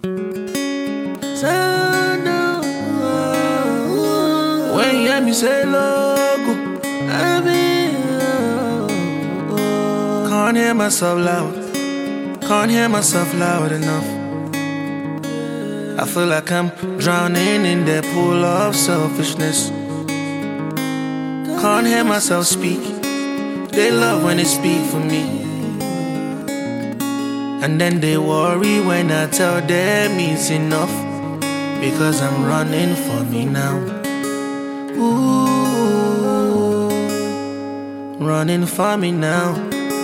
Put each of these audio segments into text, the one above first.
When you hear me say logo, can't hear myself loud. Can't hear myself loud enough. I feel like I'm drowning in that pool of selfishness. Can't hear myself speak. They love when they speak for me, and then they worry when I tell them it's enough, because I'm running for me now. Ooh, running for me now.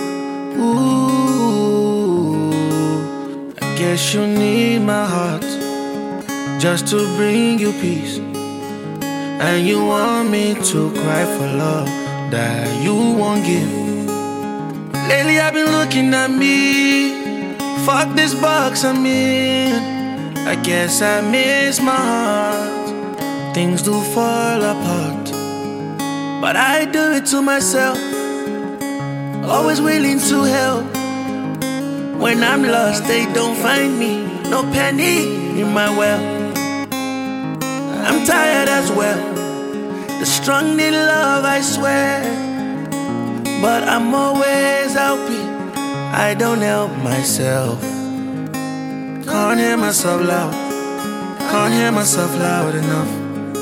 Ooh, I guess you need my heart just to bring you peace, and you want me to cry for love that you won't give. Lately I've been looking at me. Fuck this box I'm in. I guess I miss my heart. Things do fall apart, but I do it to myself. Always willing to help. When I'm lost, they don't find me. No penny in my well. I'm tired as well. The strong need love, I swear, but I'm always helping. I don't help myself. Can't hear myself loud. Can't hear myself loud enough.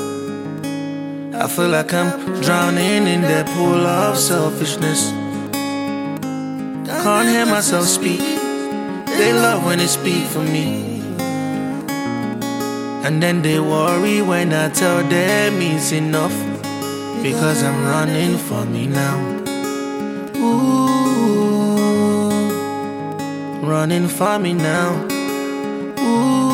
I feel like I'm drowning in that pool of selfishness. Can't hear myself speak. They love when they speak for me, and then they worry when I tell them it's enough, because I'm running for me now. Ooh, running for me now. Ooh.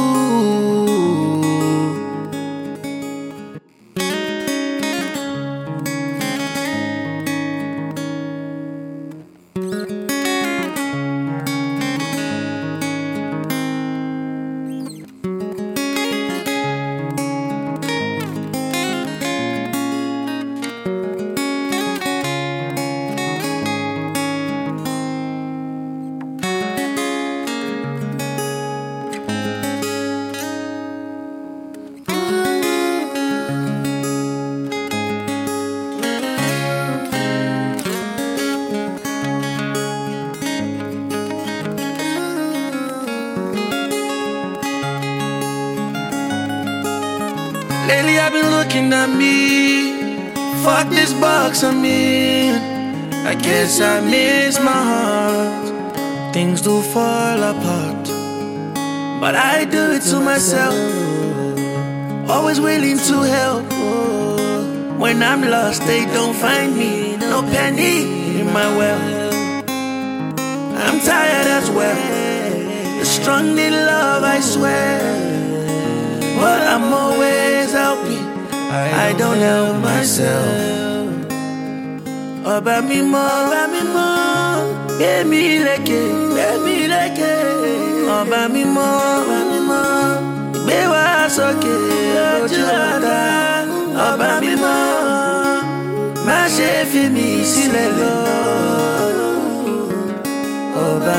Lately I've been looking at me. Fuck this box I'm in. I guess I miss my heart. Things do fall apart, but I do it to myself. Always willing to help. When I'm lost, they don't find me. No penny in my well. I'm tired as well. The strong need love, I swear, but I'm always helping. I don't help myself. Ọba mímọ́, gbé mi lékè. Ọba mímọ́, gbé wa sókè lójú ọ̀tá. Ọba mímọ́, má ṣe fi mí sílẹ̀ lọ. Ọba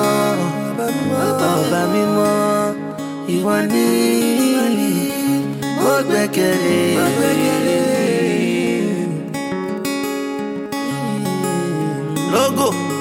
mímọ́, ìwọ ni mo gbẹ́kẹ̀lé. Logo.